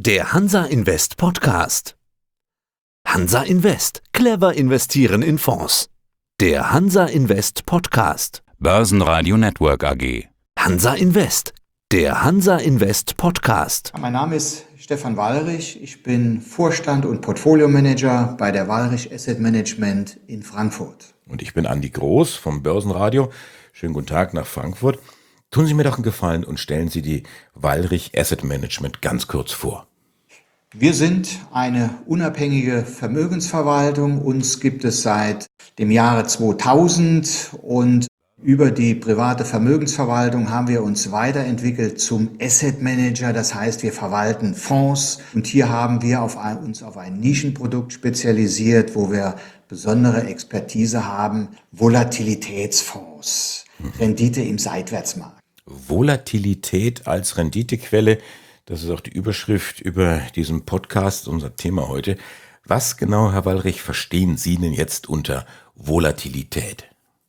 Der Hansa Invest Podcast. Hansa Invest. Clever investieren in Fonds. Der Hansa Invest Podcast. Börsenradio Network AG. Hansa Invest. Der Hansa Invest Podcast. Mein Name ist Stefan Wallrich. Ich bin Vorstand und Portfolio-Manager bei der Wallrich Asset Management in Frankfurt. Und ich bin Andi Groß vom Börsenradio. Schönen guten Tag nach Frankfurt. Tun Sie mir doch einen Gefallen und stellen Sie die Wallrich Asset Management ganz kurz vor. Wir sind eine unabhängige Vermögensverwaltung. Uns gibt es seit dem Jahre 2000 und über die private Vermögensverwaltung haben wir uns weiterentwickelt zum Asset Manager. Das heißt, wir verwalten Fonds und hier haben wir uns auf ein Nischenprodukt spezialisiert, wo wir besondere Expertise haben. Volatilitätsfonds, Rendite im Seitwärtsmarkt. Volatilität als Renditequelle, das ist auch die Überschrift über diesen Podcast, unser Thema heute. Was genau, Herr Wallrich, verstehen Sie denn jetzt unter Volatilität?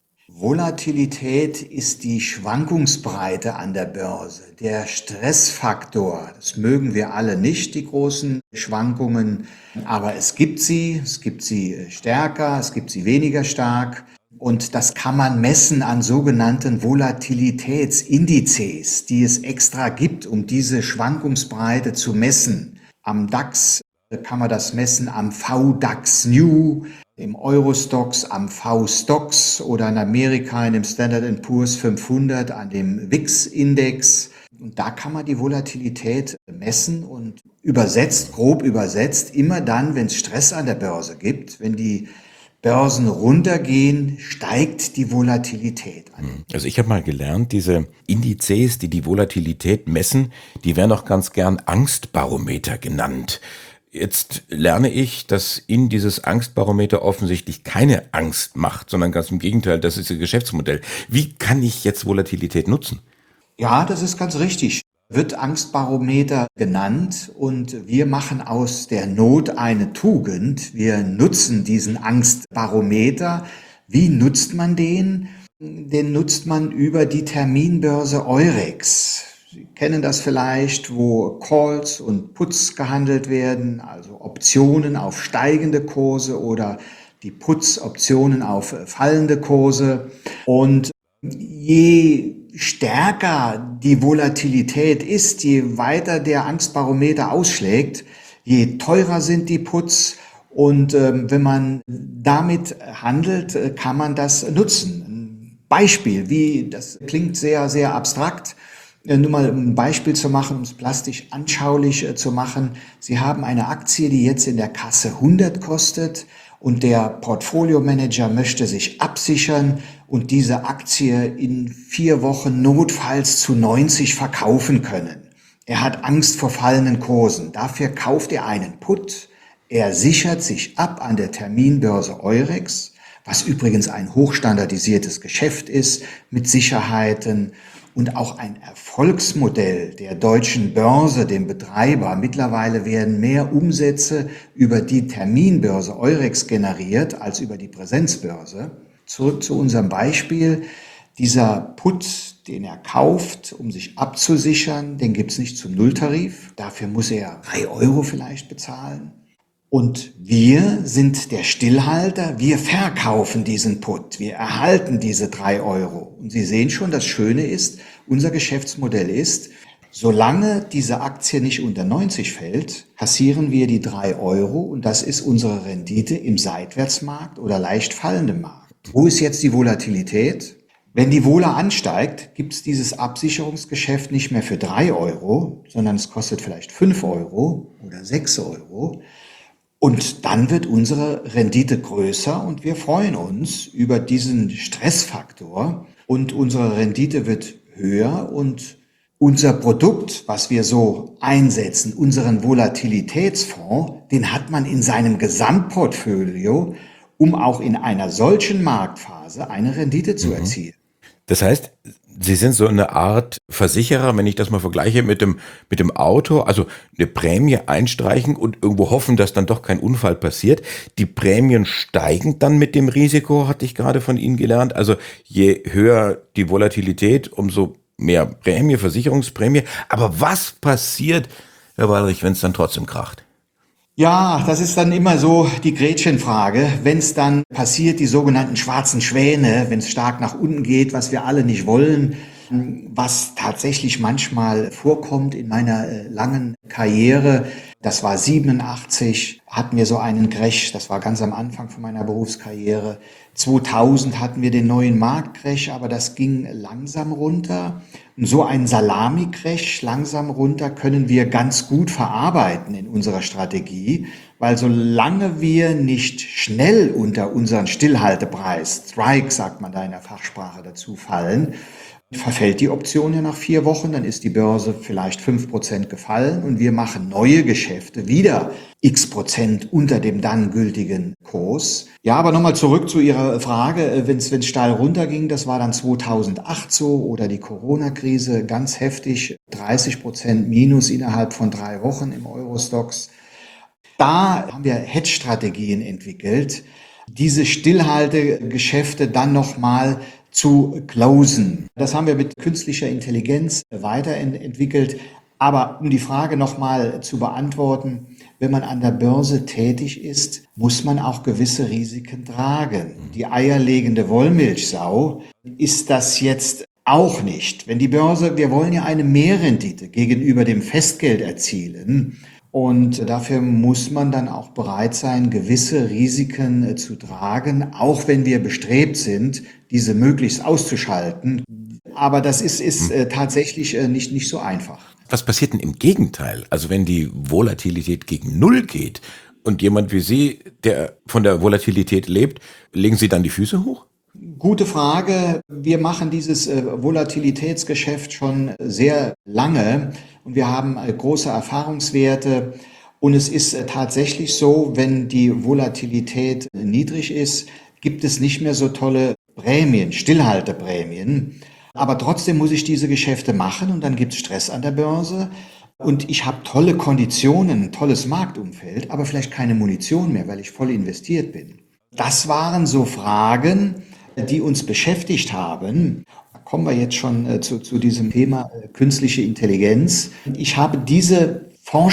Volatilität ist die Schwankungsbreite an der Börse, der Stressfaktor. Das mögen wir alle nicht, die großen Schwankungen, aber es gibt sie stärker, es gibt sie weniger stark. Und das kann man messen an sogenannten Volatilitätsindizes, die es extra gibt, um diese Schwankungsbreite zu messen. Am DAX kann man das messen, am VDAX New, im Eurostoxx, am VSTOXX oder in Amerika in dem Standard & Poor's 500 an dem VIX-Index. Und da kann man die Volatilität messen und grob übersetzt, immer dann, wenn es Stress an der Börse gibt, wenn die Börsen runtergehen, steigt die Volatilität an. Also ich habe mal gelernt, diese Indizes, die die Volatilität messen, die werden auch ganz gern Angstbarometer genannt. Jetzt lerne ich, dass Ihnen dieses Angstbarometer offensichtlich keine Angst macht, sondern ganz im Gegenteil, das ist Ihr Geschäftsmodell. Wie kann ich jetzt Volatilität nutzen? Ja, das ist ganz richtig. Wird Angstbarometer genannt und wir machen aus der Not eine Tugend. Wir nutzen diesen Angstbarometer. Wie nutzt man den? Den nutzt man über die Terminbörse Eurex. Sie kennen das vielleicht, wo Calls und Puts gehandelt werden, also Optionen auf steigende Kurse oder die Puts-Optionen auf fallende Kurse. Und je stärker die Volatilität ist, je weiter der Angstbarometer ausschlägt, je teurer sind die Puts. Und wenn man damit handelt, kann man das nutzen. Ein Beispiel, das klingt sehr, sehr abstrakt. Nur mal ein Beispiel zu machen, um es plastisch anschaulich zu machen. Sie haben eine Aktie, die jetzt in der Kasse 100 kostet und der Portfolio-Manager möchte sich absichern und diese Aktie in 4 Wochen notfalls zu 90 verkaufen können. Er hat Angst vor fallenden Kursen. Dafür kauft er einen Put. Er sichert sich ab an der Terminbörse Eurex, was übrigens ein hochstandardisiertes Geschäft ist mit Sicherheiten und auch ein Erfolgsmodell der deutschen Börse, dem Betreiber. Mittlerweile werden mehr Umsätze über die Terminbörse Eurex generiert als über die Präsenzbörse. Zurück zu unserem Beispiel. Dieser Put, den er kauft, um sich abzusichern, den gibt's nicht zum Nulltarif. Dafür muss er 3 Euro vielleicht bezahlen. Und wir sind der Stillhalter, wir verkaufen diesen Put, wir erhalten diese 3 Euro. Und Sie sehen schon, das Schöne ist, unser Geschäftsmodell ist, solange diese Aktie nicht unter 90 fällt, kassieren wir die 3 Euro und das ist unsere Rendite im Seitwärtsmarkt oder leicht fallendem Markt. Wo ist jetzt die Volatilität? Wenn die Vola ansteigt, gibt es dieses Absicherungsgeschäft nicht mehr für 3 Euro, sondern es kostet vielleicht 5 Euro oder 6 Euro. Und dann wird unsere Rendite größer und wir freuen uns über diesen Stressfaktor und unsere Rendite wird höher und unser Produkt, was wir so einsetzen, unseren Volatilitätsfonds, den hat man in seinem Gesamtportfolio, um auch in einer solchen Marktphase eine Rendite zu erzielen. Das heißt, Sie sind so eine Art Versicherer, wenn ich das mal vergleiche mit dem Auto, also eine Prämie einstreichen und irgendwo hoffen, dass dann doch kein Unfall passiert. Die Prämien steigen dann mit dem Risiko, hatte ich gerade von Ihnen gelernt. Also je höher die Volatilität, umso mehr Prämie, Versicherungsprämie. Aber was passiert, Herr Wallrich, wenn es dann trotzdem kracht? Ja, das ist dann immer so die Gretchenfrage. Wenn es dann passiert, die sogenannten schwarzen Schwäne, wenn es stark nach unten geht, was wir alle nicht wollen, was tatsächlich manchmal vorkommt in meiner langen Karriere. Das war 87, hatten wir so einen Crash, das war ganz am Anfang von meiner Berufskarriere. 2000 hatten wir den neuen Marktcrash, aber das ging langsam runter. Und so einen Salami-Crash langsam runter können wir ganz gut verarbeiten in unserer Strategie, weil solange wir nicht schnell unter unseren Stillhaltepreis, Strike sagt man da in der Fachsprache dazu, fallen, verfällt die Option ja nach 4 Wochen, dann ist die Börse vielleicht 5% gefallen und wir machen neue Geschäfte wieder x% unter dem dann gültigen Kurs. Ja, aber nochmal zurück zu Ihrer Frage, wenn es steil runterging, das war dann 2008 so oder die Corona-Krise ganz heftig, 30% Minus innerhalb von 3 Wochen im Euro-Stoxx. Da haben wir Hedge-Strategien entwickelt, diese Stillhaltegeschäfte dann nochmal zu closen. Das haben wir mit künstlicher Intelligenz weiterentwickelt. Aber um die Frage nochmal zu beantworten, wenn man an der Börse tätig ist, muss man auch gewisse Risiken tragen. Die eierlegende Wollmilchsau ist das jetzt auch nicht. Wenn die Börse, wir wollen ja eine Mehrrendite gegenüber dem Festgeld erzielen. Und dafür muss man dann auch bereit sein, gewisse Risiken zu tragen, auch wenn wir bestrebt sind, diese möglichst auszuschalten. Aber das ist tatsächlich nicht so einfach. Was passiert denn im Gegenteil? Also wenn die Volatilität gegen Null geht und jemand wie Sie, der von der Volatilität lebt, legen Sie dann die Füße hoch? Gute Frage. Wir machen dieses Volatilitätsgeschäft schon sehr lange und wir haben große Erfahrungswerte. Und es ist tatsächlich so, wenn die Volatilität niedrig ist, gibt es nicht mehr so tolle Prämien, Stillhalteprämien. Aber trotzdem muss ich diese Geschäfte machen und dann gibt es Stress an der Börse. Und ich habe tolle Konditionen, ein tolles Marktumfeld, aber vielleicht keine Munition mehr, weil ich voll investiert bin. Das waren so Fragen, die uns beschäftigt haben. Da kommen wir jetzt schon zu diesem Thema künstliche Intelligenz. Ich habe diese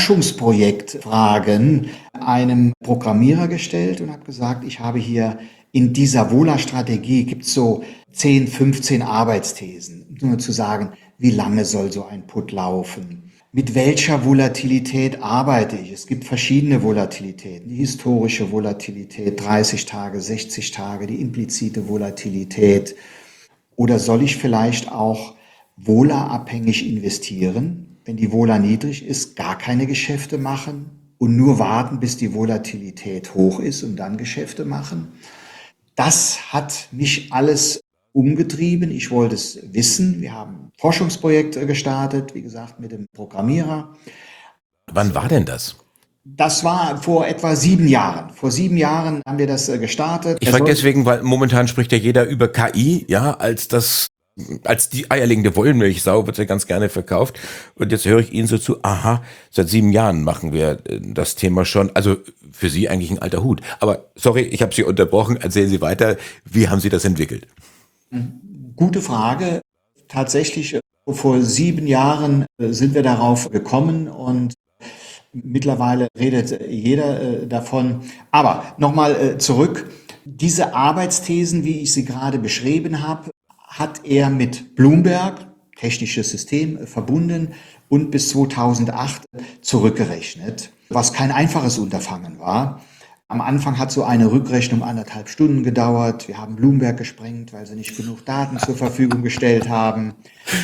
Forschungsprojektfragen einem Programmierer gestellt und habe gesagt, ich habe hier in dieser Vola-Strategie gibt es so 10, 15 Arbeitsthesen. Nur zu sagen, wie lange soll so ein Put laufen? Mit welcher Volatilität arbeite ich? Es gibt verschiedene Volatilitäten. Die historische Volatilität, 30 Tage, 60 Tage, die implizite Volatilität. Oder soll ich vielleicht auch Vola-abhängig investieren? Wenn die Vola niedrig ist, gar keine Geschäfte machen und nur warten, bis die Volatilität hoch ist und dann Geschäfte machen? Das hat mich alles umgetrieben. Ich wollte es wissen. Wir haben ein Forschungsprojekt gestartet, wie gesagt, mit dem Programmierer. Wann war denn das? Das war vor etwa 7 Jahren. Vor 7 Jahren haben wir das gestartet. Ich frage deswegen, weil momentan spricht ja jeder über KI, ja, als die eierlegende Wollmilchsau wird ja ganz gerne verkauft. Und jetzt höre ich Ihnen so zu, aha, seit 7 Jahren machen wir das Thema schon. Also für Sie eigentlich ein alter Hut. Aber sorry, ich habe Sie unterbrochen. Erzählen Sie weiter. Wie haben Sie das entwickelt? Gute Frage. Tatsächlich vor 7 Jahren sind wir darauf gekommen und mittlerweile redet jeder davon. Aber nochmal zurück. Diese Arbeitsthesen, wie ich sie gerade beschrieben habe, hat er mit Bloomberg, technisches System, verbunden und bis 2008 zurückgerechnet, was kein einfaches Unterfangen war. Am Anfang hat so eine Rückrechnung 1,5 Stunden gedauert. Wir haben Bloomberg gesprengt, weil sie nicht genug Daten zur Verfügung gestellt haben.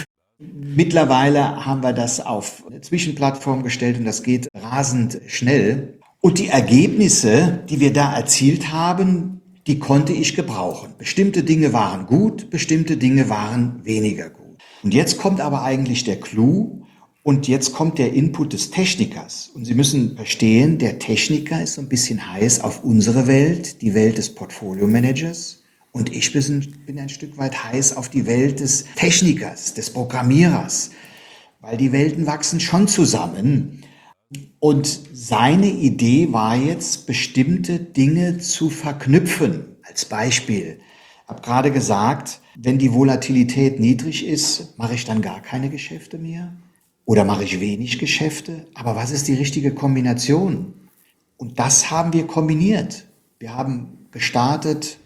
Mittlerweile haben wir das auf eine Zwischenplattform gestellt und das geht rasend schnell. Und die Ergebnisse, die wir da erzielt haben, die konnte ich gebrauchen. Bestimmte Dinge waren gut, bestimmte Dinge waren weniger gut. Und jetzt kommt aber eigentlich der Clou und jetzt kommt der Input des Technikers. Und Sie müssen verstehen, der Techniker ist so ein bisschen heiß auf unsere Welt, die Welt des Portfolio-Managers. Und ich bin ein Stück weit heiß auf die Welt des Technikers, des Programmierers, weil die Welten wachsen schon zusammen. Und seine Idee war jetzt, bestimmte Dinge zu verknüpfen. Als Beispiel, ich habe gerade gesagt, wenn die Volatilität niedrig ist, mache ich dann gar keine Geschäfte mehr. Oder mache ich wenig Geschäfte? Aber was ist die richtige Kombination? Und das haben wir kombiniert. Wir haben gestartet,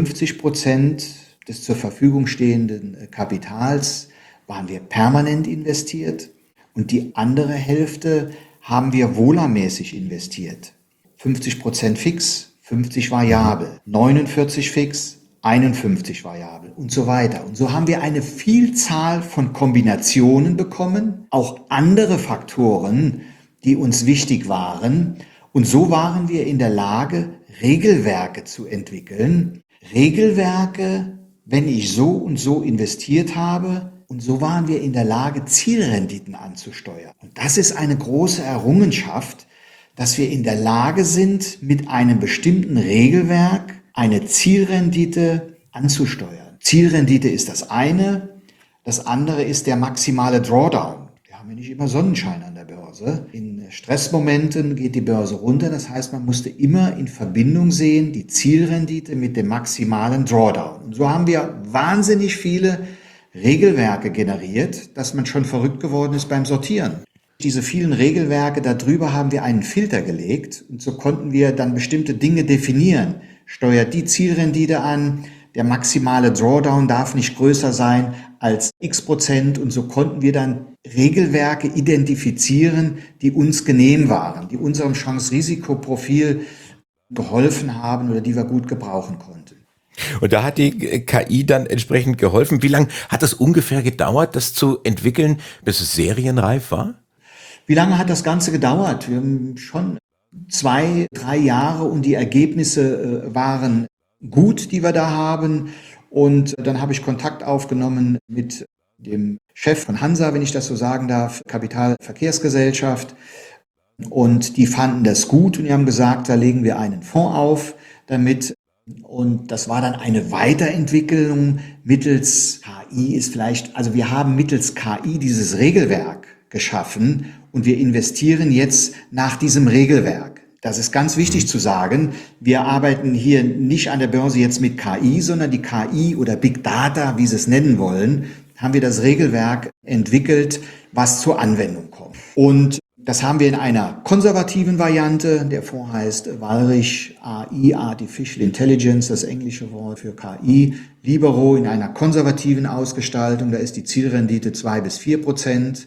50% des zur Verfügung stehenden Kapitals waren wir permanent investiert und die andere Hälfte haben wir wohlermäßig investiert. 50% fix, 50 variabel, 49 fix, 51 variabel und so weiter. Und so haben wir eine Vielzahl von Kombinationen bekommen, auch andere Faktoren, die uns wichtig waren. Und so waren wir in der Lage, Regelwerke zu entwickeln. Regelwerke, wenn ich so und so investiert habe. Und so waren wir in der Lage, Zielrenditen anzusteuern. Und das ist eine große Errungenschaft, dass wir in der Lage sind, mit einem bestimmten Regelwerk eine Zielrendite anzusteuern. Zielrendite ist das eine. Das andere ist der maximale Drawdown. Wir haben ja nicht immer Sonnenschein an der Börse. In Stressmomenten geht die Börse runter. Das heißt, man musste immer in Verbindung sehen, die Zielrendite mit dem maximalen Drawdown. Und so haben wir wahnsinnig viele Regelwerke generiert, dass man schon verrückt geworden ist beim Sortieren. Diese vielen Regelwerke, darüber haben wir einen Filter gelegt und so konnten wir dann bestimmte Dinge definieren. Steuert die Zielrendite an, der maximale Drawdown darf nicht größer sein als x% und so konnten wir dann Regelwerke identifizieren, die uns genehm waren, die unserem Chance-Risiko-Profil geholfen haben oder die wir gut gebrauchen konnten. Und da hat die KI dann entsprechend geholfen. Wie lange hat es ungefähr gedauert, das zu entwickeln, bis es serienreif war? Wie lange hat das Ganze gedauert? Wir haben schon 2-3 Jahre und die Ergebnisse waren gut, die wir da haben. Und dann habe ich Kontakt aufgenommen mit dem Chef von Hansa, wenn ich das so sagen darf, Kapitalverkehrsgesellschaft. Und die fanden das gut und die haben gesagt, da legen wir einen Fonds auf, damit. Und das war dann eine Weiterentwicklung mittels KI ist vielleicht, also wir haben mittels KI dieses Regelwerk geschaffen und wir investieren jetzt nach diesem Regelwerk. Das ist ganz wichtig zu sagen. Wir arbeiten hier nicht an der Börse jetzt mit KI, sondern die KI oder Big Data, wie Sie es nennen wollen, haben wir das Regelwerk entwickelt, was zur Anwendung kommt. Und das haben wir in einer konservativen Variante. Der Fonds heißt Walrich AI, Artificial Intelligence, das englische Wort für KI. Libero in einer konservativen Ausgestaltung. Da ist die Zielrendite 2-4%.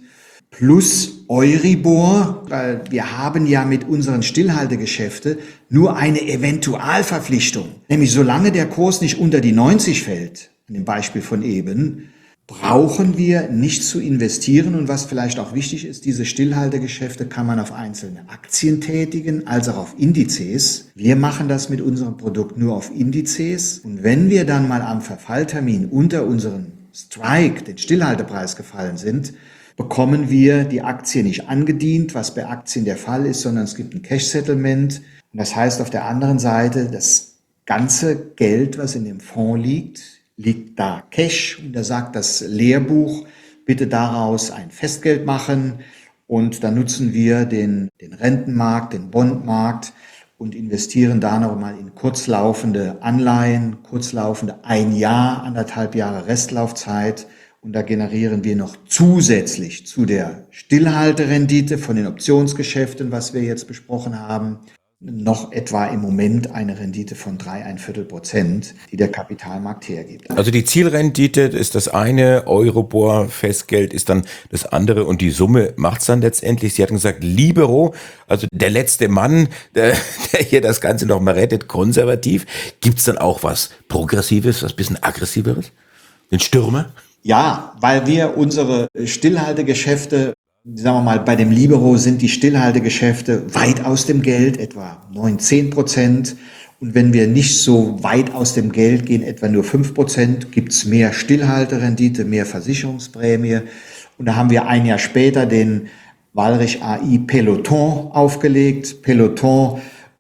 Plus Euribor, weil wir haben ja mit unseren Stillhaltegeschäften nur eine Eventualverpflichtung. Nämlich solange der Kurs nicht unter die 90 fällt, in dem Beispiel von eben, brauchen wir nicht zu investieren. Und was vielleicht auch wichtig ist, diese Stillhaltegeschäfte kann man auf einzelne Aktien tätigen, als auch auf Indizes. Wir machen das mit unserem Produkt nur auf Indizes. Und wenn wir dann mal am Verfalltermin unter unseren Strike, den Stillhaltepreis gefallen sind, bekommen wir die Aktie nicht angedient, was bei Aktien der Fall ist, sondern es gibt ein Cash-Settlement. Und das heißt auf der anderen Seite, das ganze Geld, was in dem Fonds liegt da Cash. Und da sagt das Lehrbuch, bitte daraus ein Festgeld machen. Und dann nutzen wir den Rentenmarkt, den Bondmarkt und investieren da nochmal in kurzlaufende Anleihen, kurzlaufende 1 Jahr, 1,5 Jahre Restlaufzeit. Und da generieren wir noch zusätzlich zu der Stillhalterendite von den Optionsgeschäften, was wir jetzt besprochen haben, noch etwa im Moment eine Rendite von 3,25%, die der Kapitalmarkt hergibt. Also die Zielrendite ist das eine, Euribor, Festgeld ist dann das andere und die Summe macht's dann letztendlich. Sie hatten gesagt, Libero, also der letzte Mann, der hier das Ganze noch mal rettet, konservativ. Gibt's dann auch was Progressives, was bisschen aggressiveres? Den Stürmer? Ja, weil wir unsere Stillhaltegeschäfte, sagen wir mal, bei dem Libero sind die Stillhaltegeschäfte weit aus dem Geld, etwa 9-10%. Und wenn wir nicht so weit aus dem Geld gehen, etwa nur 5%, gibt's mehr Stillhalterendite, mehr Versicherungsprämie. Und da haben wir 1 Jahr später den Walrich AI Peloton aufgelegt. Peloton,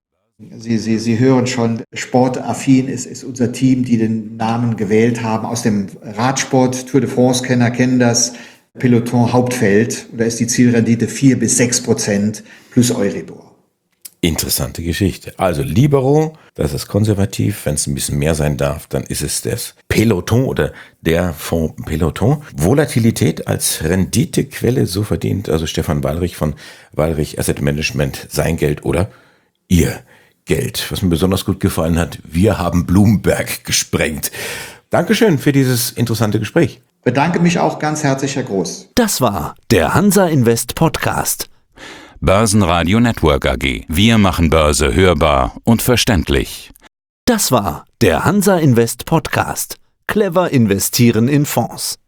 Sie hören schon, sportaffin ist unser Team, die den Namen gewählt haben. Aus dem Radsport, Tour de France-Kenner kennen das. Peloton Hauptfeld, da ist die Zielrendite 4-6% plus Euribor. Interessante Geschichte. Also Libero, das ist konservativ. Wenn es ein bisschen mehr sein darf, dann ist es das Peloton oder der Fonds Peloton. Volatilität als Renditequelle, so verdient also Stefan Walrich von Walrich Asset Management sein Geld oder ihr Geld. Was mir besonders gut gefallen hat, wir haben Bloomberg gesprengt. Dankeschön für dieses interessante Gespräch. Bedanke mich auch ganz herzlich, Herr Groß. Das war der Hansa Invest Podcast. Börsenradio Network AG. Wir machen Börse hörbar und verständlich. Das war der Hansa Invest Podcast. Clever investieren in Fonds.